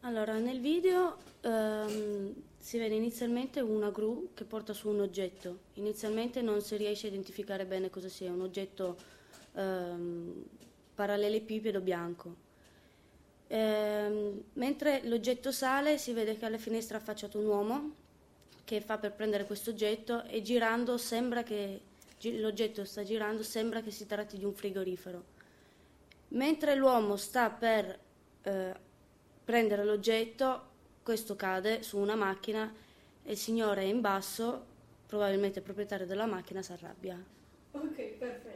Allora, nel video si vede inizialmente una gru che porta su un oggetto. Inizialmente non si riesce a identificare bene cosa sia, un oggetto parallelepipedo bianco. Mentre l'oggetto sale si vede che alla finestra è affacciato un uomo che fa per prendere questo oggetto e girando sembra che l'oggetto sta girando, sembra che si tratti di un frigorifero. Mentre l'uomo sta per prendere l'oggetto, questo cade su una macchina e il signore in basso, probabilmente il proprietario della macchina, si arrabbia. Ok, perfetto.